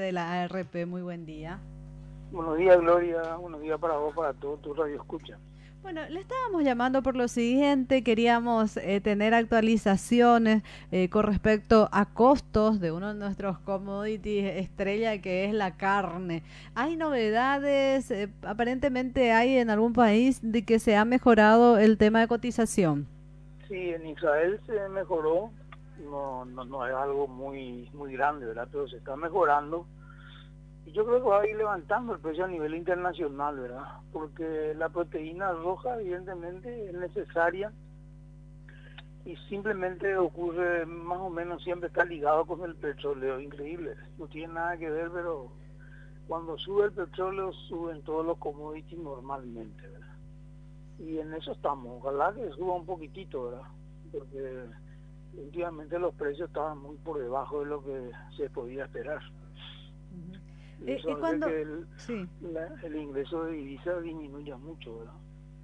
de la ARP, muy buen día. Buenos días, Gloria. Buenos días para vos, para todo tu radio escucha. Bueno, le estábamos llamando por lo siguiente, queríamos tener actualizaciones con respecto a costos de uno de nuestros commodities estrella que es la carne. ¿Hay novedades? Aparentemente hay en algún país de que se ha mejorado el tema de cotización. Sí, en Israel se mejoró. No es algo muy grande, ¿verdad? Pero se está mejorando. Y yo creo que va a ir levantando el precio a nivel internacional, ¿verdad? Porque la proteína roja, evidentemente, es necesaria y simplemente ocurre más o menos, siempre está ligado con el petróleo. Increíble. No tiene nada que ver, pero cuando sube el petróleo, suben todos los commodities normalmente, ¿verdad? Y en eso estamos, ojalá que suba un poquitito, ¿verdad? Porque últimamente los precios estaban muy por debajo de lo que se podía esperar. Ujú. Y Y eso hace cuando, que sí. el ingreso de divisas disminuya mucho, ¿verdad?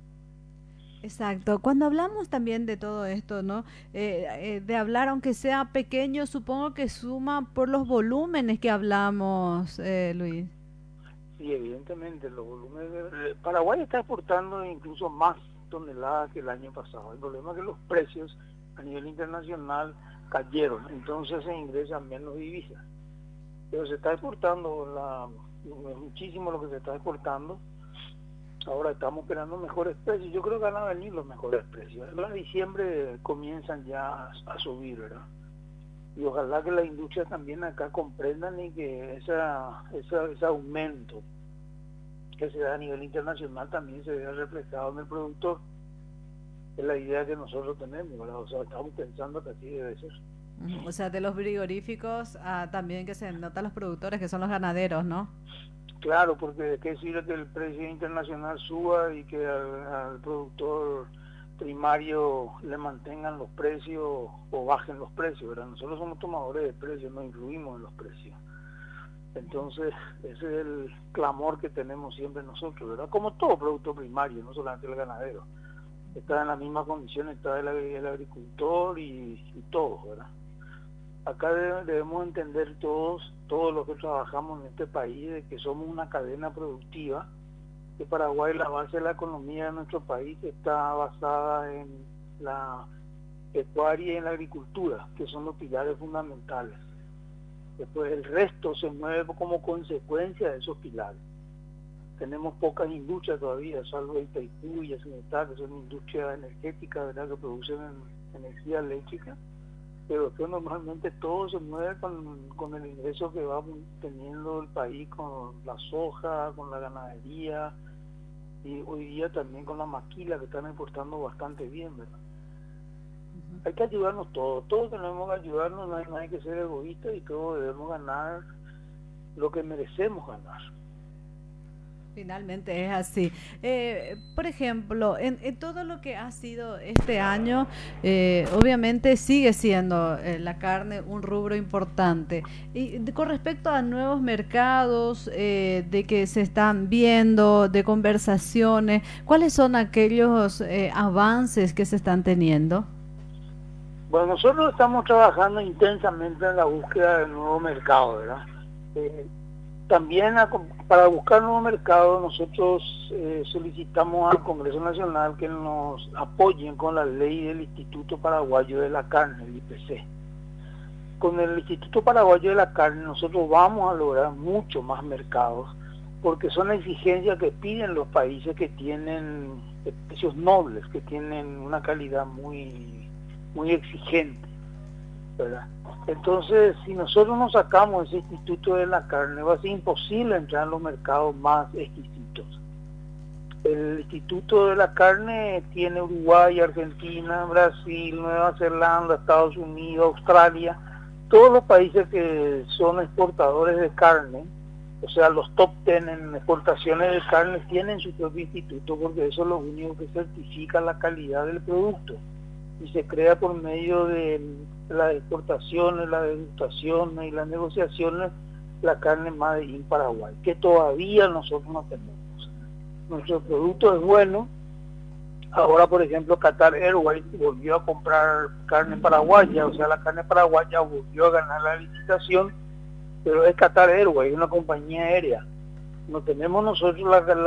Exacto. Cuando hablamos también de todo esto, ¿no? De hablar, aunque sea pequeño, supongo que suma por los volúmenes que hablamos, Luis. Sí, evidentemente, los volúmenes Paraguay está exportando incluso más toneladas que el año pasado. El problema es que los precios a nivel internacional cayeron, entonces se ingresan menos divisas. Pero se está exportando es muchísimo lo que se está exportando. Ahora estamos esperando mejores precios. Yo creo que van a venir los mejores precios. En diciembre comienzan ya a subir, ¿verdad? Y ojalá que la industria también acá comprendan y que ese aumento que se da a nivel internacional también se vea reflejado en el productor. Es la idea que nosotros tenemos, ¿verdad? O sea, estamos pensando que así debe ser. Ujú. O sea, de los frigoríficos también que se notan los productores, que son los ganaderos, ¿no? Claro, porque de qué sirve que el precio internacional suba y que al productor primario le mantengan los precios o bajen los precios, ¿verdad? Nosotros somos tomadores de precios, no influimos en los precios. Entonces, ese es el clamor que tenemos siempre nosotros, ¿verdad? Como todo producto primario, no solamente el ganadero. Está en la misma condición, está el agricultor y todo, ¿verdad? Acá debemos entender todos los que trabajamos en este país, de que somos una cadena productiva, que Paraguay, la base de la economía de nuestro país está basada en la pecuaria y en la agricultura, que son los pilares fundamentales. Después el resto se mueve como consecuencia de esos pilares. Tenemos pocas industrias todavía, salvo Itaipú y Yacyretá, que son industrias energéticas, ¿verdad?, que producen energía eléctrica, pero que normalmente todo se mueve con el ingreso que va teniendo el país con la soja, con la ganadería y hoy día también con la maquila, que están exportando bastante bien, ¿verdad? Hay que ayudarnos todos tenemos que ayudarnos, no hay que ser egoístas y todos debemos ganar lo que merecemos ganar. Finalmente es así. Por ejemplo, en todo lo que ha sido este año, obviamente sigue siendo la carne un rubro importante. Y con respecto a nuevos mercados de que se están viendo, de conversaciones, ¿cuáles son aquellos avances que se están teniendo? Bueno, nosotros estamos trabajando intensamente en la búsqueda de nuevo mercado, ¿verdad? Eh, También para buscar nuevo mercado nosotros solicitamos al Congreso Nacional que nos apoyen con la ley del Instituto Paraguayo de la Carne, el IPC. Con el Instituto Paraguayo de la Carne nosotros vamos a lograr mucho más mercados porque son exigencias que piden los países que tienen precios nobles, que tienen una calidad muy exigente, ¿verdad? Entonces, si nosotros nos sacamos ese instituto de la carne, va a ser imposible entrar en los mercados más exquisitos. El instituto de la carne tiene Uruguay, Argentina, Brasil, Nueva Zelanda, Estados Unidos, Australia, todos los países que son exportadores de carne, o sea, los top 10 en exportaciones de carne tienen su propio instituto porque eso es lo único que certifica la calidad del producto y se crea por medio de las exportaciones, las degustaciones y las negociaciones la carne Made in Paraguay, que todavía nosotros no tenemos. Nuestro producto es bueno. Ahora, por ejemplo, Qatar Airways volvió a comprar carne paraguaya, o sea, la carne paraguaya volvió a ganar la licitación pero es Qatar Airways, es una compañía aérea. No tenemos nosotros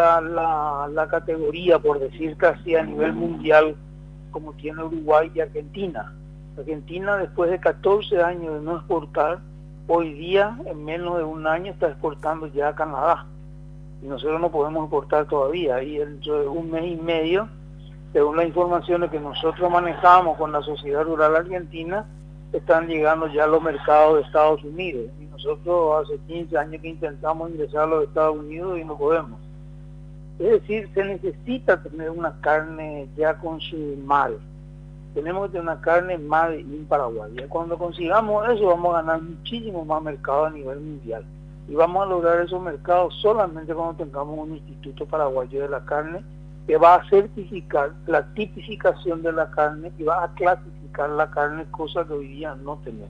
la categoría, por decir casi a nivel mundial, como tiene Uruguay y Argentina. Argentina, después de 14 años de no exportar, hoy día, en menos de un año, está exportando ya a Canadá. Y nosotros no podemos exportar todavía. Y dentro de un mes y medio, según las informaciones que nosotros manejamos con la Sociedad Rural Argentina, están llegando ya a los mercados de Estados Unidos. Y nosotros hace 15 años que intentamos ingresar a los Estados Unidos y no podemos. Es decir, se necesita tener una carne ya con su mal. Tenemos que tener una carne made in Paraguay. Y cuando consigamos eso, vamos a ganar muchísimo más mercado a nivel mundial. Y vamos a lograr esos mercados solamente cuando tengamos un Instituto Paraguayo de la Carne que va a certificar la tipificación de la carne y va a clasificar la carne, cosa que hoy día no tenemos.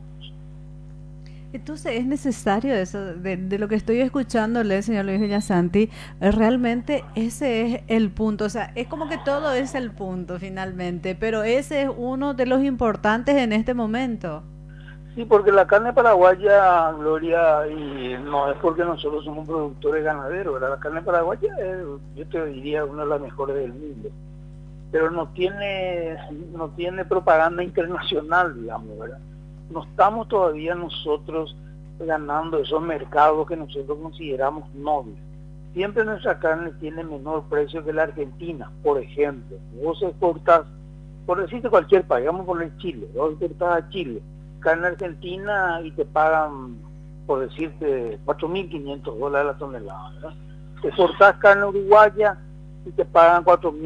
Entonces es necesario eso, de lo que estoy escuchándole, señor Luis Villasanti, realmente ese es el punto, o sea, es como que todo es el punto finalmente, pero ese es uno de los importantes en este momento. Sí, porque la carne paraguaya, Gloria, y no es porque nosotros somos productores ganaderos, ¿verdad? La carne paraguaya es, yo te diría, una de las mejores del mundo, pero no tiene propaganda internacional, digamos, ¿verdad? No estamos todavía nosotros ganando esos mercados que nosotros consideramos nobles. Siempre nuestra carne tiene menor precio que la Argentina, por ejemplo. Vos exportás, por decirte cualquier país, vamos a poner Chile, vos exportás a Chile, carne argentina y te pagan, por decirte, $4.500 la tonelada, ¿verdad? Exportás carne uruguaya y te pagan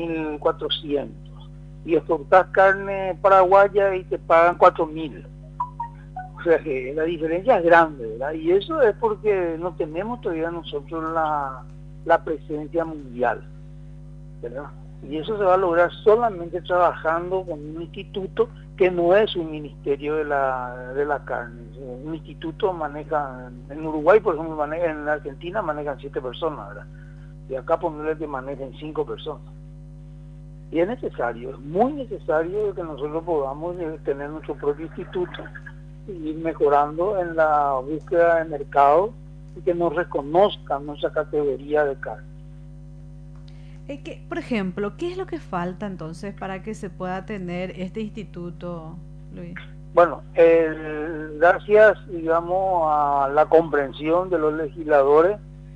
4.400. Y exportás carne paraguaya y te pagan 4.000. O sea que la diferencia es grande, ¿verdad? Y eso es porque no tenemos todavía nosotros la presencia mundial, ¿verdad? Y eso se va a lograr solamente trabajando con un instituto que no es un ministerio de la carne. Un instituto maneja, en Uruguay por ejemplo, en Argentina manejan 7 personas, ¿verdad? Y acá ponerle que manejen 5 personas. Y es necesario, es muy necesario que nosotros podamos tener nuestro propio instituto y ir mejorando en la búsqueda de mercado y que nos reconozcan nuestra categoría de carne. Por ejemplo, ¿qué es lo que falta entonces para que se pueda tener este instituto, Luis? Bueno, gracias, digamos, a la comprensión de los legisladores,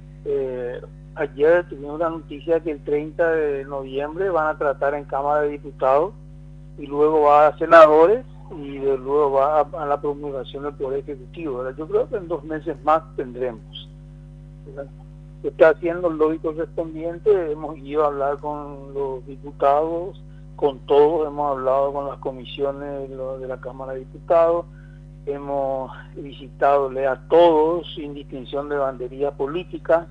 ayer tuvimos la noticia que el 30 de noviembre van a tratar en Cámara de Diputados y luego va a senadores y luego va a la promulgación del Poder Ejecutivo, ¿verdad? Yo creo que en 2 meses más tendremos, ¿verdad? Se está haciendo el lobby correspondiente, hemos ido a hablar con los diputados, con todos, hemos hablado con las comisiones de la Cámara de Diputados, hemos visitado a todos sin distinción de bandería política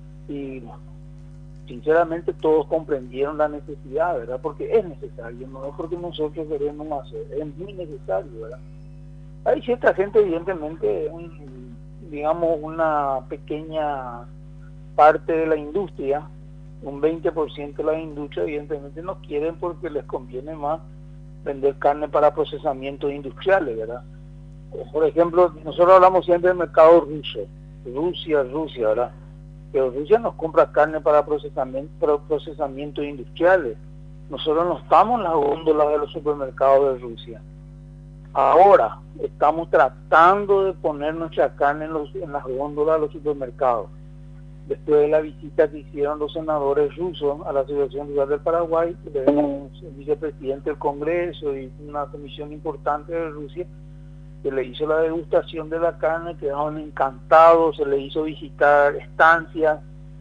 y sinceramente todos comprendieron la necesidad, ¿verdad? Porque es necesario, no es porque nosotros queremos hacer, es muy necesario, ¿verdad? Hay cierta gente, evidentemente, digamos, una pequeña parte de la industria, un 20% de la industria, evidentemente no quieren porque les conviene más vender carne para procesamientos industriales, ¿verdad? Por ejemplo, nosotros hablamos siempre del mercado ruso, Rusia, ¿verdad? Pero Rusia nos compra carne para procesamientos industriales. Nosotros no estamos en las góndolas de los supermercados de Rusia. Ahora estamos tratando de poner nuestra carne en las góndolas de los supermercados. Después de la visita que hicieron los senadores rusos a la Asociación Rural del Paraguay, tenemos el vicepresidente del Congreso y una comisión importante de Rusia que le hizo la degustación de la carne, quedaron encantados, se le hizo visitar estancias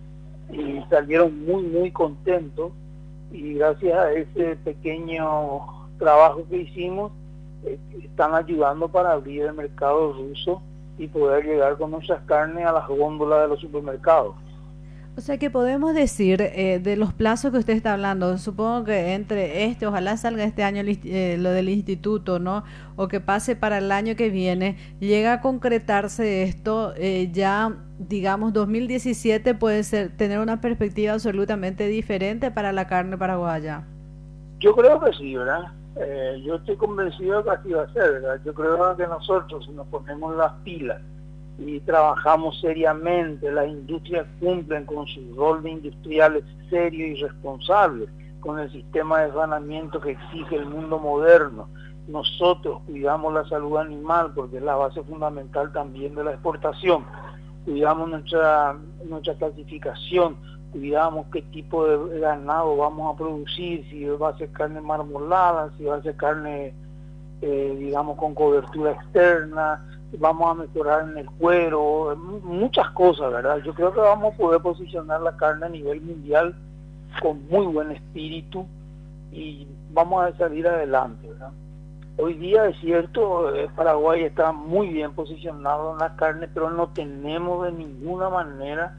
y salieron muy contentos, y gracias a ese pequeño trabajo que hicimos están ayudando para abrir el mercado ruso y poder llegar con nuestras carnes a las góndolas de los supermercados. O sea que podemos decir, de los plazos que usted está hablando, supongo que ojalá salga este año lo del instituto, ¿no? O que pase para el año que viene, llega a concretarse esto, ya, digamos, 2017 puede tener una perspectiva absolutamente diferente para la carne paraguaya. Yo creo que sí, ¿verdad? Yo estoy convencido de que así va a ser, ¿verdad? Yo creo que nosotros, si nos ponemos las pilas y trabajamos seriamente, las industrias cumplen con su rol de industriales serios y responsables, con el sistema de saneamiento que exige el mundo moderno. Nosotros cuidamos la salud animal porque es la base fundamental también de la exportación. Cuidamos nuestra clasificación, cuidamos qué tipo de ganado vamos a producir, si va a ser carne marmolada, si va a ser carne, digamos, con cobertura externa, vamos a mejorar en el cuero, muchas cosas, ¿verdad? Yo creo que vamos a poder posicionar la carne a nivel mundial con muy buen espíritu y vamos a salir adelante, ¿verdad? Hoy día es cierto, Paraguay está muy bien posicionado en la carne, pero no tenemos de ninguna manera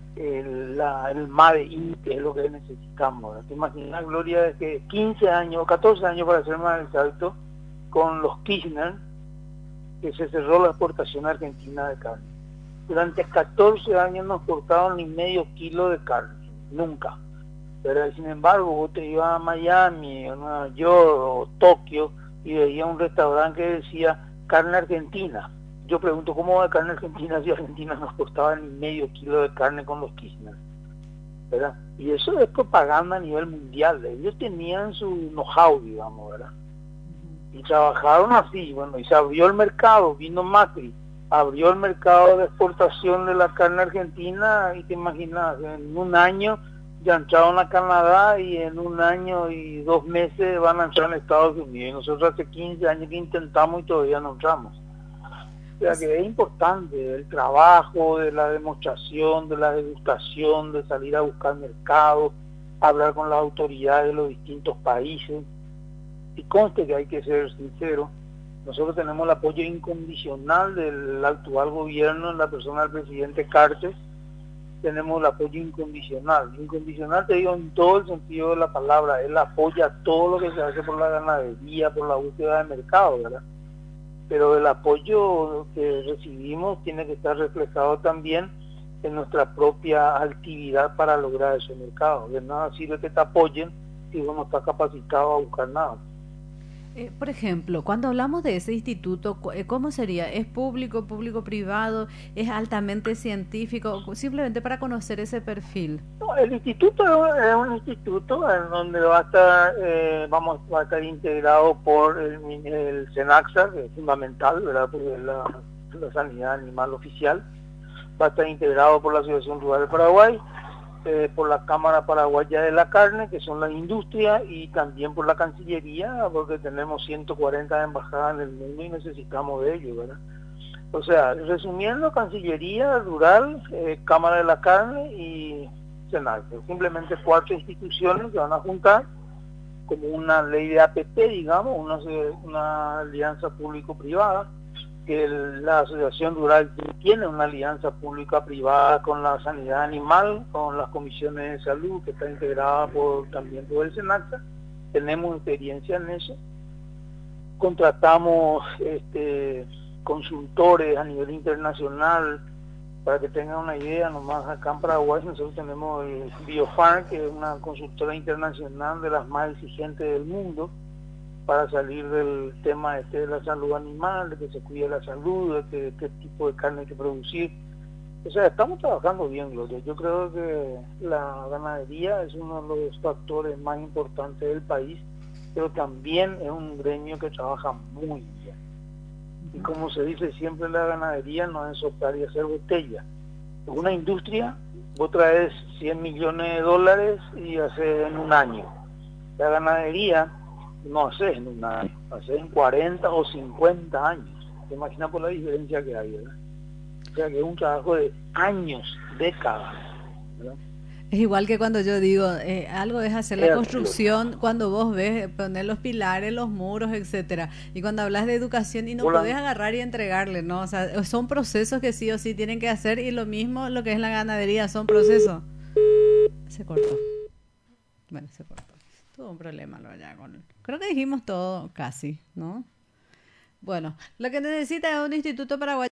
el Made in, que es lo que necesitamos, ¿verdad? Te imaginas, Gloria, de que 15 años, 14 años para ser más exacto, con los Kirchner, que se cerró la exportación argentina de carne. Durante 14 años no exportaron ni medio kilo de carne, nunca. Pero sin embargo, vos te ibas a Miami, o Nueva York, o Tokio, y veía un restaurante que decía carne argentina. Yo pregunto, ¿cómo va carne argentina si Argentina no exportaba ni medio kilo de carne con los Kirchner? ¿Verdad? Y eso es propaganda a nivel mundial. Ellos tenían su know-how, digamos, ¿verdad? Y trabajaron así, bueno, y se abrió el mercado, vino Macri, abrió el mercado de exportación de la carne argentina, y te imaginas, en un año ya entraron a Canadá y en un año y 2 meses van a entrar en Estados Unidos. Y nosotros hace 15 años que intentamos y todavía no entramos. O sea que es importante el trabajo, de la demostración, de la degustación, de salir a buscar mercados, hablar con las autoridades de los distintos países. Y conste que hay que ser sincero, nosotros tenemos el apoyo incondicional del actual gobierno en la persona del presidente Cartes. Tenemos el apoyo incondicional te digo en todo el sentido de la palabra. Él apoya todo lo que se hace por la ganadería, por la búsqueda de mercado, ¿verdad? Pero el apoyo que recibimos tiene que estar reflejado también en nuestra propia actividad para lograr ese mercado. De nada sirve que te apoyen si uno no está capacitado a buscar nada. Por ejemplo, cuando hablamos de ese instituto, ¿cómo sería? ¿Es público, público-privado? ¿Es altamente científico? Simplemente para conocer ese perfil. No, el instituto es un instituto en donde va a estar, va a estar integrado por el SENACSA, que es fundamental, ¿verdad? Porque es la sanidad animal oficial. Va a estar integrado por la Asociación Rural de Paraguay, por la Cámara Paraguaya de la Carne, que son las industrias, y también por la Cancillería, porque tenemos 140 embajadas en el mundo y necesitamos de ellos, ¿verdad? O sea, resumiendo, Cancillería, Rural, Cámara de la Carne y Senado. Simplemente 4 instituciones que van a juntar como una ley de APP, digamos, una alianza público-privada, que la Asociación Rural tiene una alianza pública-privada con la sanidad animal, con las comisiones de salud, que está integrada también por el SENACSA. Tenemos experiencia en eso. Contratamos consultores a nivel internacional. Para que tengan una idea, nomás acá en Paraguay nosotros tenemos el Biofarm, que es una consultora internacional de las más exigentes del mundo, para salir del tema de la salud animal, de que se cuide la salud, de qué tipo de carne hay que producir. O sea, estamos trabajando bien, Gloria. Yo creo que la ganadería es uno de los factores más importantes del país, pero también es un gremio que trabaja muy bien. Y como se dice siempre, la ganadería no es soplar y hacer botella. Es una industria, vos traes 100 millones de dólares y haces en un año. La ganadería no haces en un año, haces en 40 o 50 años. ¿Te imaginas por la diferencia que hay, verdad? O sea que es un trabajo de años, décadas, ¿verdad? Es igual que cuando yo digo, algo es hacer la construcción, cuando vos ves poner los pilares, los muros, etcétera. Y cuando hablas de educación y no podés agarrar y entregarle, ¿no? O sea, son procesos que sí o sí tienen que hacer, y lo mismo lo que es la ganadería, son procesos. Se cortó. Bueno, se cortó. Tuvo un problema lo ya con... Creo que dijimos todo casi, ¿no? Bueno, lo que necesita es un instituto paraguayo